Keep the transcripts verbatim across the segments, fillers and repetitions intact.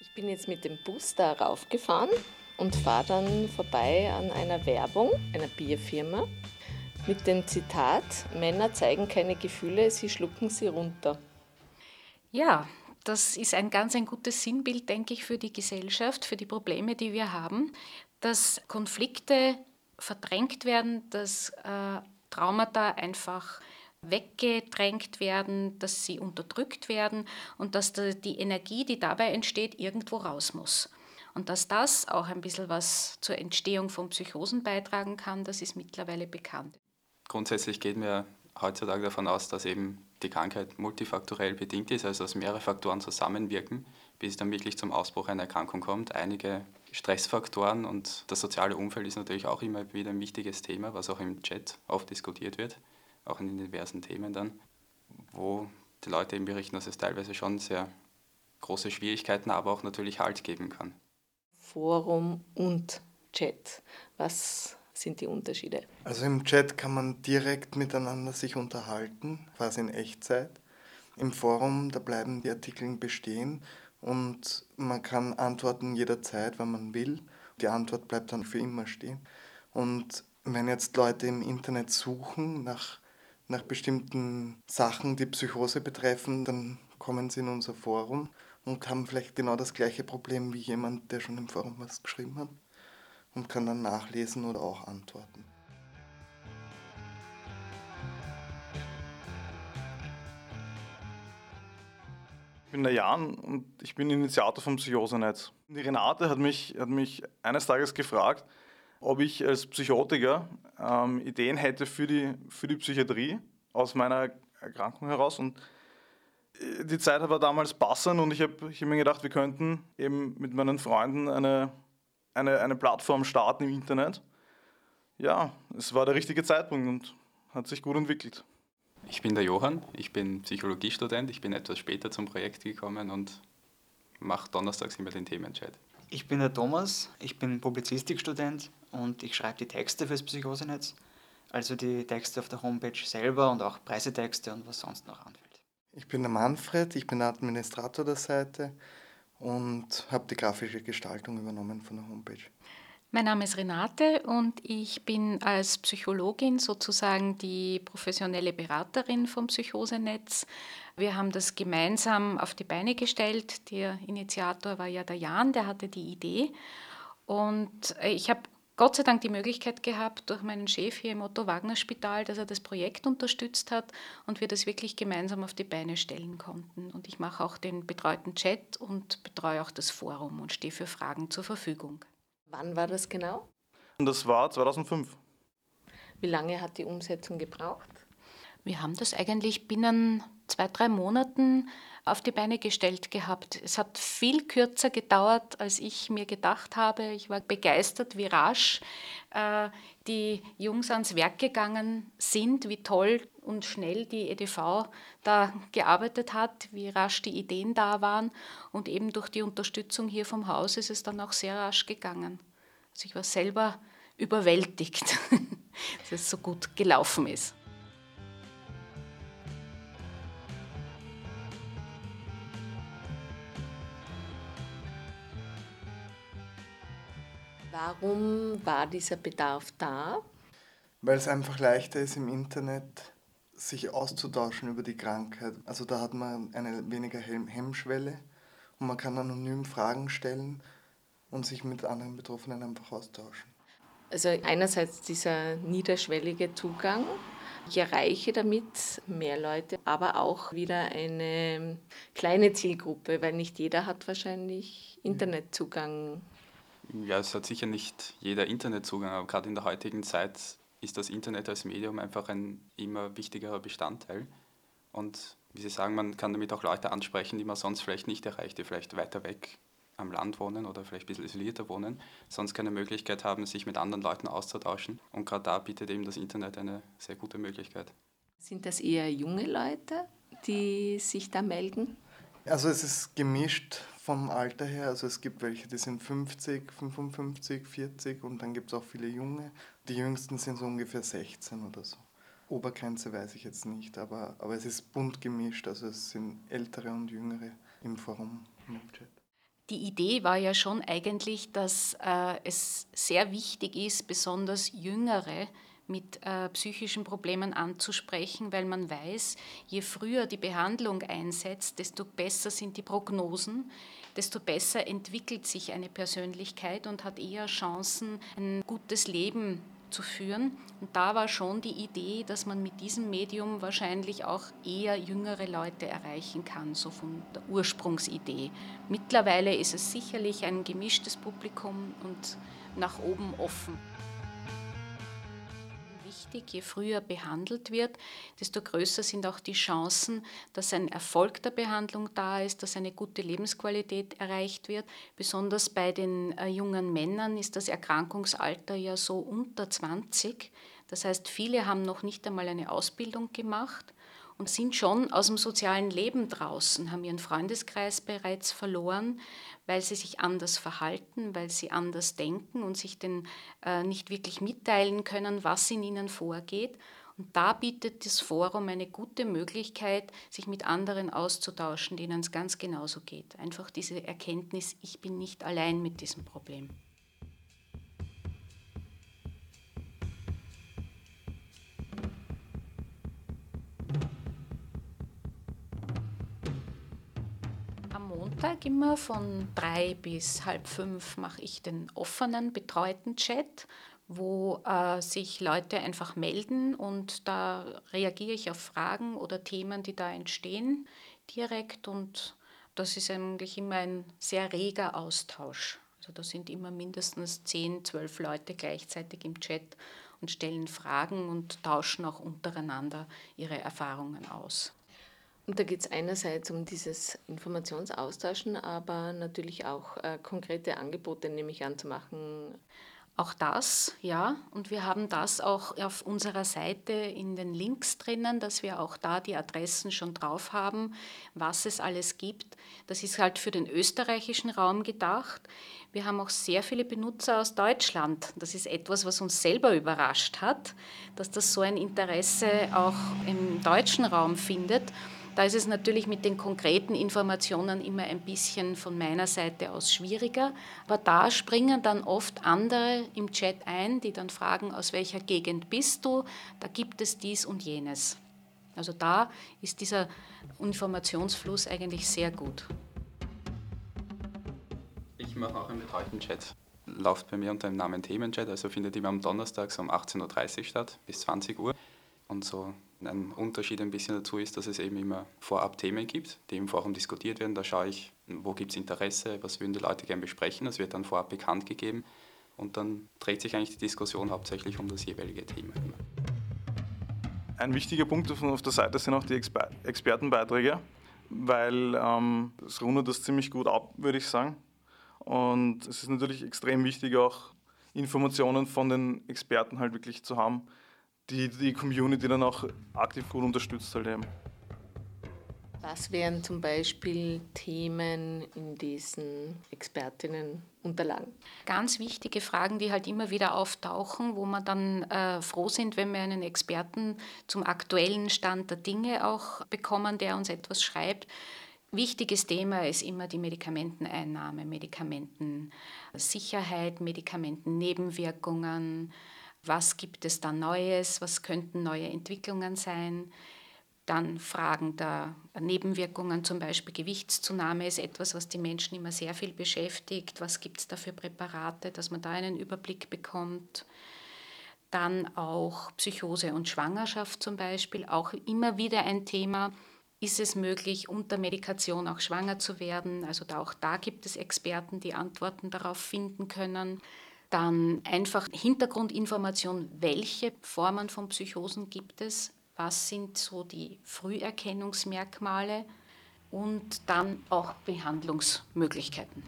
Ich bin jetzt mit dem Bus da raufgefahren und fahre dann vorbei an einer Werbung einer Bierfirma mit dem Zitat: Männer zeigen keine Gefühle, sie schlucken sie runter. Ja, das ist ein ganz ein gutes Sinnbild, denke ich, für die Gesellschaft, für die Probleme, die wir haben, dass Konflikte verdrängt werden, dass äh, Traumata einfach weggedrängt werden, dass sie unterdrückt werden und dass die Energie, die dabei entsteht, irgendwo raus muss. Und dass das auch ein bisschen was zur Entstehung von Psychosen beitragen kann, das ist mittlerweile bekannt. Grundsätzlich geht mir heutzutage davon aus, dass eben die Krankheit multifaktorell bedingt ist, also dass mehrere Faktoren zusammenwirken, bis es dann wirklich zum Ausbruch einer Erkrankung kommt. Einige Stressfaktoren und das soziale Umfeld ist natürlich auch immer wieder ein wichtiges Thema, was auch im Chat oft diskutiert wird, auch in den diversen Themen dann, wo die Leute eben berichten, dass es teilweise schon sehr große Schwierigkeiten, aber auch natürlich Halt geben kann. Forum und Chat. Was sind die Unterschiede? Also im Chat kann man direkt miteinander sich unterhalten, quasi in Echtzeit. Im Forum, da bleiben die Artikel bestehen und man kann antworten jederzeit, wenn man will. Die Antwort bleibt dann für immer stehen. Und wenn jetzt Leute im Internet suchen nach, nach bestimmten Sachen, die Psychose betreffen, dann kommen sie in unser Forum und haben vielleicht genau das gleiche Problem wie jemand, der schon im Forum was geschrieben hat und kann dann nachlesen oder auch antworten. Ich bin der Jan und ich bin Initiator vom Psychosenetz. Die Renate hat mich, hat mich eines Tages gefragt, ob ich als Psychotiker ähm, Ideen hätte für die, für die Psychiatrie aus meiner Erkrankung heraus. Und die Zeit war damals passend und ich habe ich hab mir gedacht, wir könnten eben mit meinen Freunden eine, eine, eine Plattform starten im Internet. Ja, es war der richtige Zeitpunkt und hat sich gut entwickelt. Ich bin der Johann, ich bin Psychologiestudent, ich bin etwas später zum Projekt gekommen und mache donnerstags immer den Themenchat. Ich bin der Thomas, ich bin Publizistikstudent und ich schreibe die Texte fürs Psychosenetz, also die Texte auf der Homepage selber und auch Pressetexte und was sonst noch anfällt. Ich bin der Manfred, ich bin der Administrator der Seite und habe die grafische Gestaltung übernommen von der Homepage. Mein Name ist Renate und ich bin als Psychologin sozusagen die professionelle Beraterin vom Psychosenetz. Wir haben das gemeinsam auf die Beine gestellt. Der Initiator war ja der Jan, der hatte die Idee. Und ich habe Gott sei Dank die Möglichkeit gehabt, durch meinen Chef hier im Otto-Wagner-Spital, dass er das Projekt unterstützt hat und wir das wirklich gemeinsam auf die Beine stellen konnten. Und ich mache auch den betreuten Chat und betreue auch das Forum und stehe für Fragen zur Verfügung. Wann war das genau? Und das war zweitausendfünf. Wie lange hat die Umsetzung gebraucht? Wir haben das eigentlich binnen zwei, drei Monaten auf die Beine gestellt gehabt. Es hat viel kürzer gedauert, als ich mir gedacht habe. Ich war begeistert, wie rasch äh, die Jungs ans Werk gegangen sind, wie toll und schnell die E D V da gearbeitet hat, wie rasch die Ideen da waren. Und eben durch die Unterstützung hier vom Haus ist es dann auch sehr rasch gegangen. Also ich war selber überwältigt, dass es so gut gelaufen ist. Warum war dieser Bedarf da? Weil es einfach leichter ist im Internet, sich auszutauschen über die Krankheit. Also da hat man eine weniger Hemmschwelle und man kann anonym Fragen stellen und sich mit anderen Betroffenen einfach austauschen. Also einerseits dieser niederschwellige Zugang. Ich erreiche damit mehr Leute, aber auch wieder eine kleine Zielgruppe, weil nicht jeder hat wahrscheinlich Internetzugang. Ja, es hat sicher nicht jeder Internetzugang, aber gerade in der heutigen Zeit ist das Internet als Medium einfach ein immer wichtigerer Bestandteil. Und wie Sie sagen, man kann damit auch Leute ansprechen, die man sonst vielleicht nicht erreicht, die vielleicht weiter weg am Land wohnen oder vielleicht ein bisschen isolierter wohnen, sonst keine Möglichkeit haben, sich mit anderen Leuten auszutauschen. Und gerade da bietet eben das Internet eine sehr gute Möglichkeit. Sind das eher junge Leute, die sich da melden? Also es ist gemischt vom Alter her. Also es gibt welche, die sind fünfzig, fünfundfünfzig, vierzig und dann gibt es auch viele Junge. Die jüngsten sind so ungefähr sechzehn oder so. Obergrenze weiß ich jetzt nicht, aber, aber es ist bunt gemischt. Also es sind ältere und jüngere im Forum, im Chat. Die Idee war ja schon eigentlich, dass äh, es sehr wichtig ist, besonders Jüngere mit äh, psychischen Problemen anzusprechen, weil man weiß, je früher die Behandlung einsetzt, desto besser sind die Prognosen, desto besser entwickelt sich eine Persönlichkeit und hat eher Chancen, ein gutes Leben zu führen. Und da war schon die Idee, dass man mit diesem Medium wahrscheinlich auch eher jüngere Leute erreichen kann, so von der Ursprungsidee. Mittlerweile ist es sicherlich ein gemischtes Publikum und nach oben offen. Wichtig, je früher behandelt wird, desto größer sind auch die Chancen, dass ein Erfolg der Behandlung da ist, dass eine gute Lebensqualität erreicht wird. Besonders bei den äh, jungen Männern ist das Erkrankungsalter ja so unter zwanzig. Das heißt, viele haben noch nicht einmal eine Ausbildung gemacht und sind schon aus dem sozialen Leben draußen, haben ihren Freundeskreis bereits verloren, weil sie sich anders verhalten, weil sie anders denken und sich den, äh, nicht wirklich mitteilen können, was in ihnen vorgeht. Und da bietet das Forum eine gute Möglichkeit, sich mit anderen auszutauschen, denen es ganz genauso geht. Einfach diese Erkenntnis, ich bin nicht allein mit diesem Problem. Am Montag immer von drei bis halb fünf mache ich den offenen, betreuten Chat, wo äh, sich Leute einfach melden und da reagiere ich auf Fragen oder Themen, die da entstehen, direkt, und das ist eigentlich immer ein sehr reger Austausch. Also da sind immer mindestens zehn, zwölf Leute gleichzeitig im Chat und stellen Fragen und tauschen auch untereinander ihre Erfahrungen aus. Und da geht es einerseits um dieses Informationsaustauschen, aber natürlich auch äh, konkrete Angebote, nehme ich an, zu machen. Auch das, ja. Und wir haben das auch auf unserer Seite in den Links drinnen, dass wir auch da die Adressen schon drauf haben, was es alles gibt. Das ist halt für den österreichischen Raum gedacht. Wir haben auch sehr viele Benutzer aus Deutschland. Das ist etwas, was uns selber überrascht hat, dass das so ein Interesse auch im deutschen Raum findet. Da ist es natürlich mit den konkreten Informationen immer ein bisschen von meiner Seite aus schwieriger, aber da springen dann oft andere im Chat ein, die dann fragen, aus welcher Gegend bist du, da gibt es dies und jenes. Also da ist dieser Informationsfluss eigentlich sehr gut. Ich mache auch einen betreuten Chat. Läuft bei mir unter dem Namen Themenchat, also findet immer am Donnerstag um achtzehn Uhr dreißig statt, bis zwanzig Uhr. Und so ein Unterschied ein bisschen dazu ist, dass es eben immer vorab Themen gibt, die im Forum diskutiert werden. Da schaue ich, wo gibt es Interesse, was würden die Leute gerne besprechen. Das wird dann vorab bekannt gegeben und dann dreht sich eigentlich die Diskussion hauptsächlich um das jeweilige Thema. Ein wichtiger Punkt auf der Seite sind auch die Exper- Expertenbeiträge, weil ähm, das rundet das ziemlich gut ab, würde ich sagen. Und es ist natürlich extrem wichtig, auch Informationen von den Experten halt wirklich zu haben, die die Community dann auch aktiv gut unterstützt halt eben. Was wären zum Beispiel Themen in diesen Expertinnenunterlagen? Ganz wichtige Fragen, die halt immer wieder auftauchen, wo wir dann äh, froh sind, wenn wir einen Experten zum aktuellen Stand der Dinge auch bekommen, der uns etwas schreibt. Wichtiges Thema ist immer die Medikamenteneinnahme, Medikamentensicherheit, Medikamentennebenwirkungen. Was gibt es da Neues? Was könnten neue Entwicklungen sein? Dann Fragen der Nebenwirkungen, zum Beispiel Gewichtszunahme ist etwas, was die Menschen immer sehr viel beschäftigt. Was gibt es da für Präparate, dass man da einen Überblick bekommt? Dann auch Psychose und Schwangerschaft zum Beispiel, auch immer wieder ein Thema. Ist es möglich, unter Medikation auch schwanger zu werden? Also da, auch da gibt es Experten, die Antworten darauf finden können. Dann einfach Hintergrundinformation, welche Formen von Psychosen gibt es, was sind so die Früherkennungsmerkmale und dann auch Behandlungsmöglichkeiten.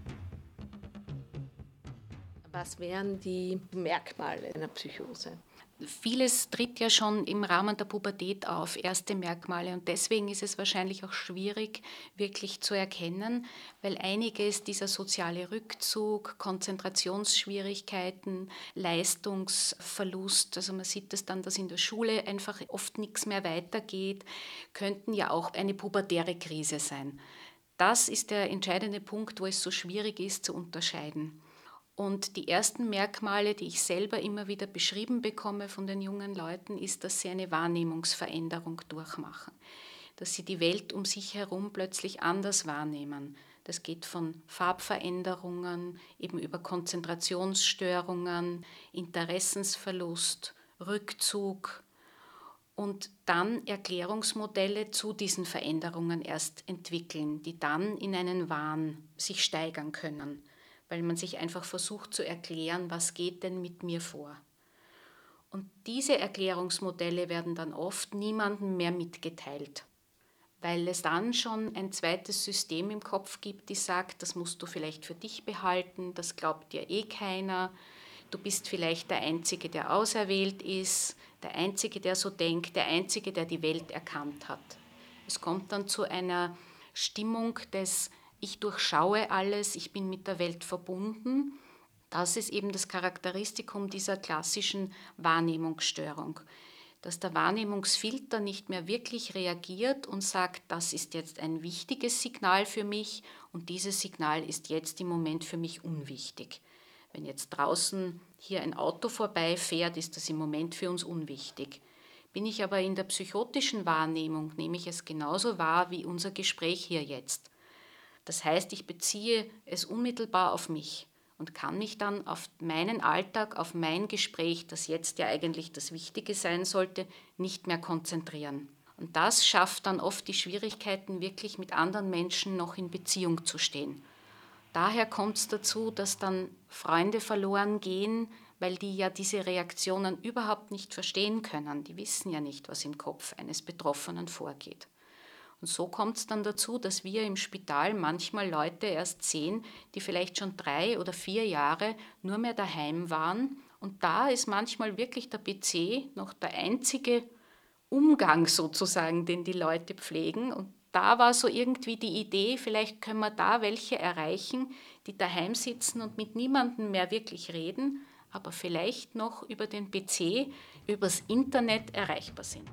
Was wären die Merkmale einer Psychose? Vieles tritt ja schon im Rahmen der Pubertät auf, erste Merkmale. Und deswegen ist es wahrscheinlich auch schwierig, wirklich zu erkennen, weil einiges, dieser soziale Rückzug, Konzentrationsschwierigkeiten, Leistungsverlust, also man sieht es dann, dass in der Schule einfach oft nichts mehr weitergeht, könnten ja auch eine pubertäre Krise sein. Das ist der entscheidende Punkt, wo es so schwierig ist zu unterscheiden. Und die ersten Merkmale, die ich selber immer wieder beschrieben bekomme von den jungen Leuten, ist, dass sie eine Wahrnehmungsveränderung durchmachen, dass sie die Welt um sich herum plötzlich anders wahrnehmen. Das geht von Farbveränderungen, eben über Konzentrationsstörungen, Interessensverlust, Rückzug und dann Erklärungsmodelle zu diesen Veränderungen erst entwickeln, die dann in einen Wahn sich steigern können, weil man sich einfach versucht zu erklären, was geht denn mit mir vor. Und diese Erklärungsmodelle werden dann oft niemandem mehr mitgeteilt, weil es dann schon ein zweites System im Kopf gibt, die sagt, das musst du vielleicht für dich behalten, das glaubt dir eh keiner, du bist vielleicht der Einzige, der auserwählt ist, der Einzige, der so denkt, der Einzige, der die Welt erkannt hat. Es kommt dann zu einer Stimmung des Ich durchschaue alles, ich bin mit der Welt verbunden. Das ist eben das Charakteristikum dieser klassischen Wahrnehmungsstörung, dass der Wahrnehmungsfilter nicht mehr wirklich reagiert und sagt, das ist jetzt ein wichtiges Signal für mich und dieses Signal ist jetzt im Moment für mich unwichtig. Wenn jetzt draußen hier ein Auto vorbeifährt, ist das im Moment für uns unwichtig. Bin ich aber in der psychotischen Wahrnehmung, nehme ich es genauso wahr wie unser Gespräch hier jetzt. Das heißt, ich beziehe es unmittelbar auf mich und kann mich dann auf meinen Alltag, auf mein Gespräch, das jetzt ja eigentlich das Wichtige sein sollte, nicht mehr konzentrieren. Und das schafft dann oft die Schwierigkeiten, wirklich mit anderen Menschen noch in Beziehung zu stehen. Daher kommt es dazu, dass dann Freunde verloren gehen, weil die ja diese Reaktionen überhaupt nicht verstehen können. Die wissen ja nicht, was im Kopf eines Betroffenen vorgeht. Und so kommt es dann dazu, dass wir im Spital manchmal Leute erst sehen, die vielleicht schon drei oder vier Jahre nur mehr daheim waren. Und da ist manchmal wirklich der P C noch der einzige Umgang sozusagen, den die Leute pflegen. Und da war so irgendwie die Idee, vielleicht können wir da welche erreichen, die daheim sitzen und mit niemandem mehr wirklich reden, aber vielleicht noch über den P C, übers Internet erreichbar sind.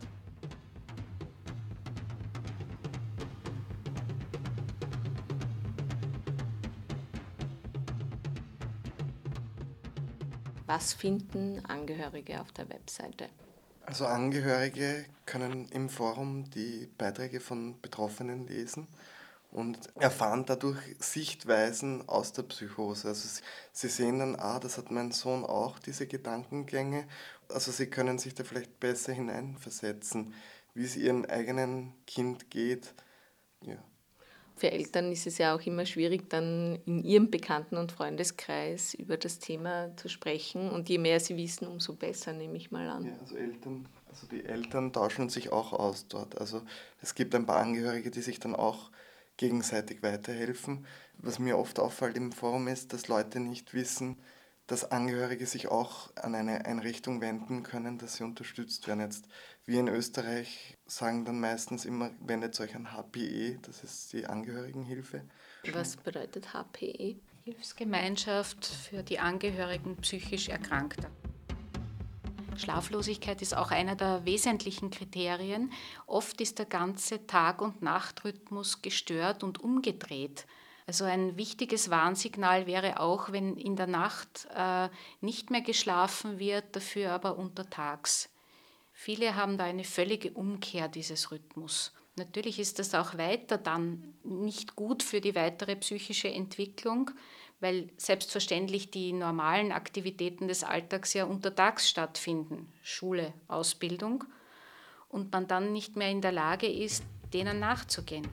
Was finden Angehörige auf der Webseite? Also Angehörige können im Forum die Beiträge von Betroffenen lesen und erfahren dadurch Sichtweisen aus der Psychose. Also sie- sie sehen dann, ah, das hat mein Sohn auch, diese Gedankengänge. Also sie können sich da vielleicht besser hineinversetzen, wie es ihrem eigenen Kind geht. Ja. Für Eltern ist es ja auch immer schwierig, dann in ihrem Bekannten- und Freundeskreis über das Thema zu sprechen. Und je mehr sie wissen, umso besser, nehme ich mal an. Ja, also Eltern, also die Eltern tauschen sich auch aus dort. Also es gibt ein paar Angehörige, die sich dann auch gegenseitig weiterhelfen. Was mir oft auffällt im Forum ist, dass Leute nicht wissen, dass Angehörige sich auch an eine Einrichtung wenden können, dass sie unterstützt werden. Jetzt wir in Österreich sagen dann meistens immer, wendet euch an H P E, das ist die Angehörigenhilfe. Was bedeutet H P E? Hilfsgemeinschaft für die Angehörigen psychisch Erkrankter. Schlaflosigkeit ist auch einer der wesentlichen Kriterien. Oft ist der ganze Tag- und Nachtrhythmus gestört und umgedreht. Also ein wichtiges Warnsignal wäre auch, wenn in der Nacht äh, nicht mehr geschlafen wird, dafür aber untertags. Viele haben da eine völlige Umkehr dieses Rhythmus. Natürlich ist das auch weiter dann nicht gut für die weitere psychische Entwicklung, weil selbstverständlich die normalen Aktivitäten des Alltags ja untertags stattfinden, Schule, Ausbildung, und man dann nicht mehr in der Lage ist, denen nachzugehen.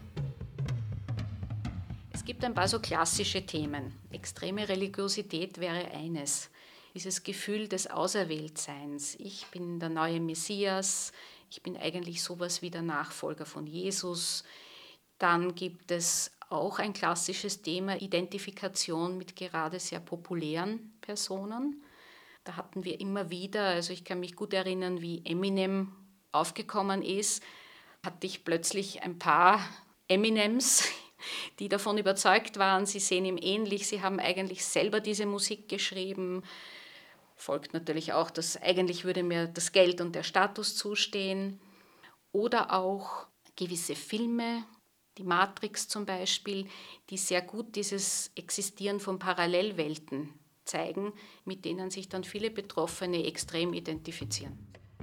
Es gibt ein paar so klassische Themen. Extreme Religiosität wäre eines. Dieses Gefühl des Auserwähltseins. Ich bin der neue Messias, ich bin eigentlich sowas wie der Nachfolger von Jesus. Dann gibt es auch ein klassisches Thema, Identifikation mit gerade sehr populären Personen. Da hatten wir immer wieder, also ich kann mich gut erinnern, wie Eminem aufgekommen ist, hatte ich plötzlich ein paar Eminems, die davon überzeugt waren, sie sehen ihm ähnlich, sie haben eigentlich selber diese Musik geschrieben. Folgt natürlich auch, dass eigentlich würde mir das Geld und der Status zustehen. Oder auch gewisse Filme, die Matrix zum Beispiel, die sehr gut dieses Existieren von Parallelwelten zeigen, mit denen sich dann viele Betroffene extrem identifizieren.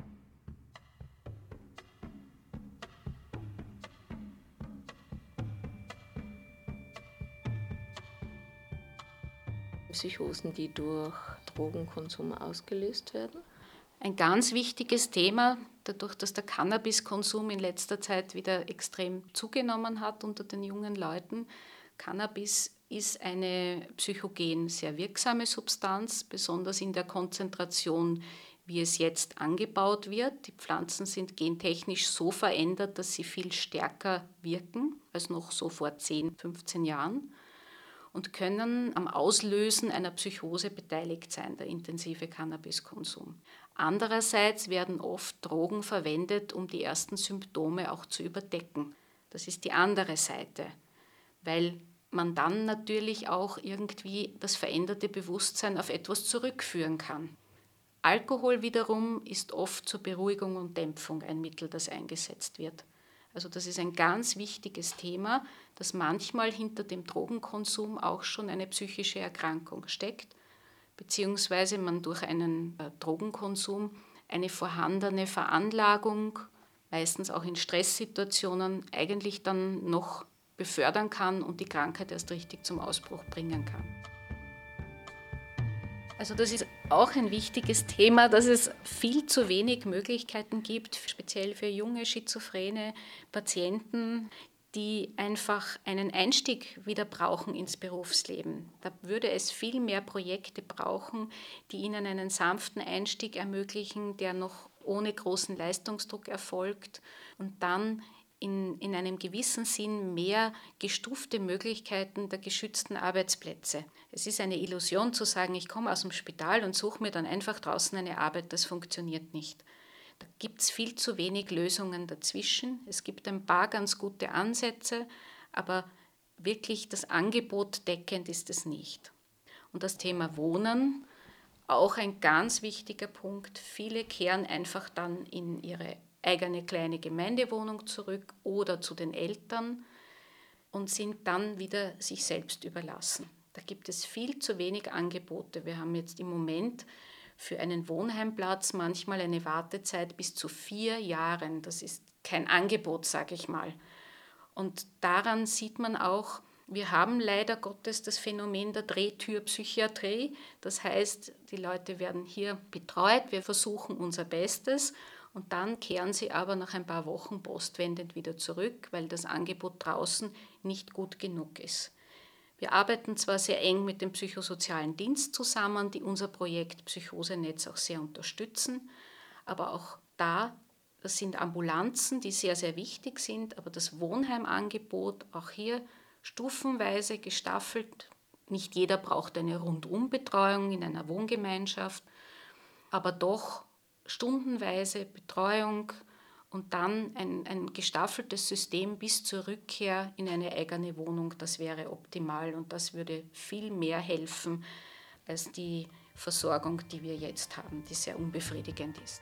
Psychosen, die durch Drogenkonsum ausgelöst werden? Ein ganz wichtiges Thema, dadurch, dass der Cannabiskonsum in letzter Zeit wieder extrem zugenommen hat unter den jungen Leuten. Cannabis ist eine psychogen sehr wirksame Substanz, besonders in der Konzentration, wie es jetzt angebaut wird. Die Pflanzen sind gentechnisch so verändert, dass sie viel stärker wirken als noch so vor zehn, fünfzehn Jahren. Und können am Auslösen einer Psychose beteiligt sein, der intensive Cannabiskonsum. Andererseits werden oft Drogen verwendet, um die ersten Symptome auch zu überdecken. Das ist die andere Seite, weil man dann natürlich auch irgendwie das veränderte Bewusstsein auf etwas zurückführen kann. Alkohol wiederum ist oft zur Beruhigung und Dämpfung ein Mittel, das eingesetzt wird. Also das ist ein ganz wichtiges Thema, dass manchmal hinter dem Drogenkonsum auch schon eine psychische Erkrankung steckt, beziehungsweise man durch einen äh, Drogenkonsum eine vorhandene Veranlagung, meistens auch in Stresssituationen, eigentlich dann noch befördern kann und die Krankheit erst richtig zum Ausbruch bringen kann. Also das ist auch ein wichtiges Thema, dass es viel zu wenig Möglichkeiten gibt, speziell für junge schizophrene Patienten, die einfach einen Einstieg wieder brauchen ins Berufsleben. Da würde es viel mehr Projekte brauchen, die ihnen einen sanften Einstieg ermöglichen, der noch ohne großen Leistungsdruck erfolgt und dann in, in einem gewissen Sinn mehr gestufte Möglichkeiten der geschützten Arbeitsplätze. Es ist eine Illusion zu sagen, ich komme aus dem Spital und suche mir dann einfach draußen eine Arbeit, das funktioniert nicht. Da gibt es viel zu wenig Lösungen dazwischen. Es gibt ein paar ganz gute Ansätze, aber wirklich das Angebot deckend ist es nicht. Und das Thema Wohnen, auch ein ganz wichtiger Punkt. Viele kehren einfach dann in ihre eigene kleine Gemeindewohnung zurück oder zu den Eltern und sind dann wieder sich selbst überlassen. Da gibt es viel zu wenig Angebote. Wir haben jetzt im Moment für einen Wohnheimplatz manchmal eine Wartezeit bis zu vier Jahren. Das ist kein Angebot, sage ich mal. Und daran sieht man auch, wir haben leider Gottes das Phänomen der Drehtürpsychiatrie. Das heißt, die Leute werden hier betreut, wir versuchen unser Bestes und dann kehren sie aber nach ein paar Wochen postwendend wieder zurück, weil das Angebot draußen nicht gut genug ist. Wir arbeiten zwar sehr eng mit dem psychosozialen Dienst zusammen, die unser Projekt Psychosenetz auch sehr unterstützen, aber auch da, das sind Ambulanzen, die sehr, sehr wichtig sind, aber das Wohnheimangebot auch hier stufenweise gestaffelt. Nicht jeder braucht eine Rundumbetreuung in einer Wohngemeinschaft, aber doch stundenweise Betreuung und dann ein, ein gestaffeltes System bis zur Rückkehr in eine eigene Wohnung, das wäre optimal und das würde viel mehr helfen als die Versorgung, die wir jetzt haben, die sehr unbefriedigend ist.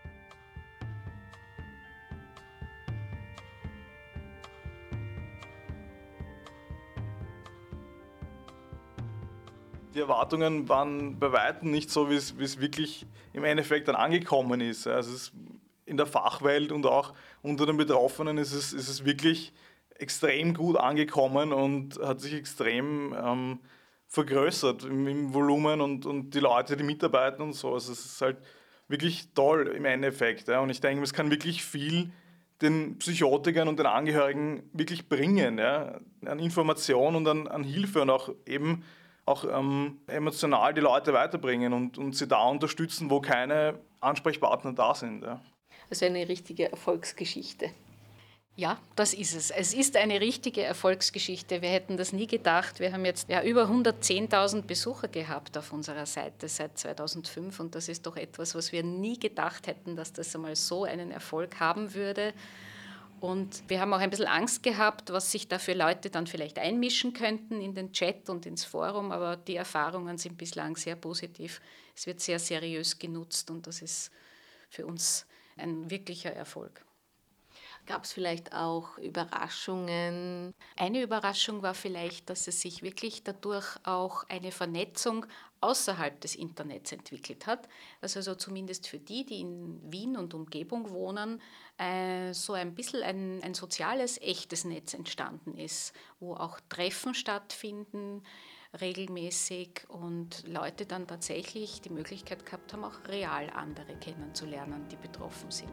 Die Erwartungen waren bei weitem nicht so, wie es, wie es wirklich im Endeffekt dann angekommen ist. Also es, in der Fachwelt und auch unter den Betroffenen ist es, ist es wirklich extrem gut angekommen und hat sich extrem ähm, vergrößert im, im Volumen und, und die Leute, die mitarbeiten und so. Also es ist halt wirklich toll im Endeffekt. Ja. Und ich denke, es kann wirklich viel den Psychotikern und den Angehörigen wirklich bringen, ja, an Information und an, an Hilfe und auch eben auch ähm, emotional die Leute weiterbringen und, und sie da unterstützen, wo keine Ansprechpartner da sind. Ja. Also eine richtige Erfolgsgeschichte. Ja, das ist es. Es ist eine richtige Erfolgsgeschichte. Wir hätten das nie gedacht. Wir haben jetzt ja über hundertzehntausend Besucher gehabt auf unserer Seite seit zweitausendfünf und das ist doch etwas, was wir nie gedacht hätten, dass das einmal so einen Erfolg haben würde. Und wir haben auch ein bisschen Angst gehabt, was sich da für Leute dann vielleicht einmischen könnten in den Chat und ins Forum, aber die Erfahrungen sind bislang sehr positiv. Es wird sehr seriös genutzt und das ist für uns ein wirklicher Erfolg. Gab es vielleicht auch Überraschungen? Eine Überraschung war vielleicht, dass es sich wirklich dadurch auch eine Vernetzung außerhalb des Internets entwickelt hat. Also, also zumindest für die, die in Wien und Umgebung wohnen, äh, so ein bisschen ein, ein soziales, echtes Netz entstanden ist, wo auch Treffen stattfinden, regelmäßig und Leute dann tatsächlich die Möglichkeit gehabt haben, auch real andere kennenzulernen, die betroffen sind.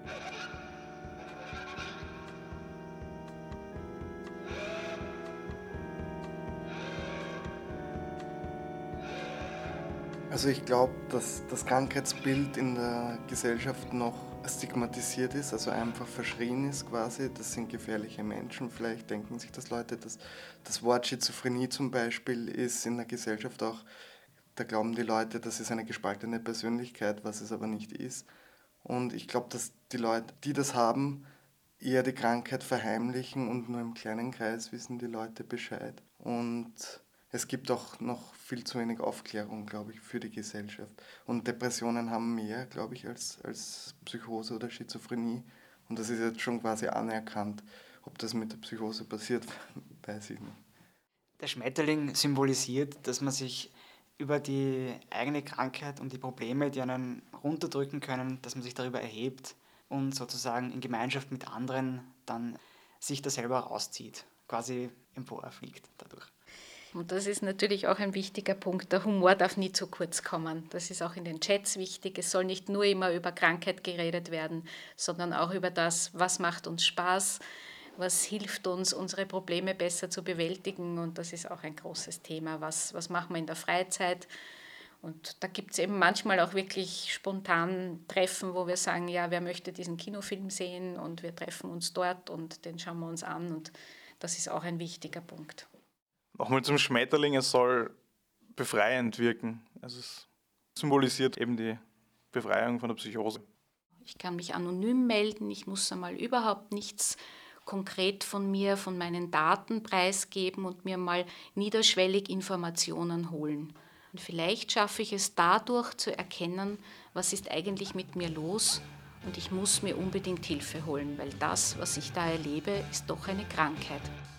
Also ich glaube, dass das Krankheitsbild in der Gesellschaft noch stigmatisiert ist, also einfach verschrien ist quasi. Das sind gefährliche Menschen. Vielleicht denken sich das Leute, dass das Wort Schizophrenie zum Beispiel ist in der Gesellschaft auch, da glauben die Leute, das ist eine gespaltene Persönlichkeit, was es aber nicht ist. Und ich glaube, dass die Leute, die das haben, eher die Krankheit verheimlichen und nur im kleinen Kreis wissen die Leute Bescheid. Und es gibt auch noch viel zu wenig Aufklärung, glaube ich, für die Gesellschaft. Und Depressionen haben mehr, glaube ich, als, als Psychose oder Schizophrenie. Und das ist jetzt schon quasi anerkannt. Ob das mit der Psychose passiert, weiß ich nicht. Der Schmetterling symbolisiert, dass man sich über die eigene Krankheit und die Probleme, die einen runterdrücken können, dass man sich darüber erhebt und sozusagen in Gemeinschaft mit anderen dann sich da selber rauszieht, quasi emporfliegt dadurch. Und das ist natürlich auch ein wichtiger Punkt. Der Humor darf nie zu kurz kommen. Das ist auch in den Chats wichtig. Es soll nicht nur immer über Krankheit geredet werden, sondern auch über das, was macht uns Spaß, was hilft uns, unsere Probleme besser zu bewältigen. Und das ist auch ein großes Thema. Was, was machen wir in der Freizeit? Und da gibt es eben manchmal auch wirklich spontan Treffen, wo wir sagen, ja, wer möchte diesen Kinofilm sehen? Und wir treffen uns dort und den schauen wir uns an. Und das ist auch ein wichtiger Punkt. Nochmal zum Schmetterling, es soll befreiend wirken. Also es symbolisiert eben die Befreiung von der Psychose. Ich kann mich anonym melden, ich muss einmal überhaupt nichts konkret von mir, von meinen Daten preisgeben und mir mal niederschwellig Informationen holen. Und vielleicht schaffe ich es dadurch zu erkennen, was ist eigentlich mit mir los und ich muss mir unbedingt Hilfe holen, weil das, was ich da erlebe, ist doch eine Krankheit.